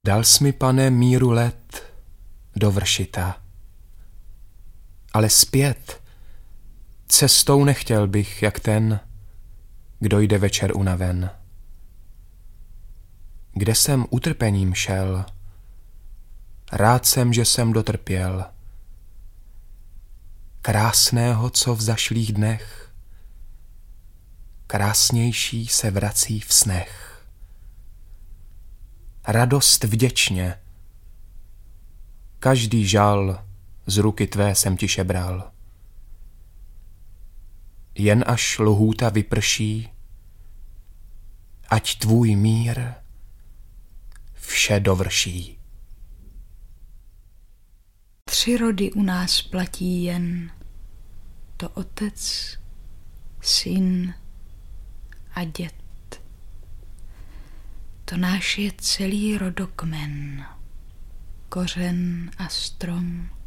Dal jsi mi, Pane, míru let do vršita, ale zpět cestou nechtěl bych, jak ten, kdo jde večer unaven. Kde jsem utrpením šel, rád jsem, že jsem dotrpěl. Krásného, co v zašlých dnech, krásnější se vrací v snech. Radost vděčně, každý žal z ruky tvé jsem ti šebral. Jen až lhůta vyprší, ať tvůj mír vše dovrší. 3 rody u nás platí jen, to otec, syn a dět. To náš je celý rodokmen, kořen a strom.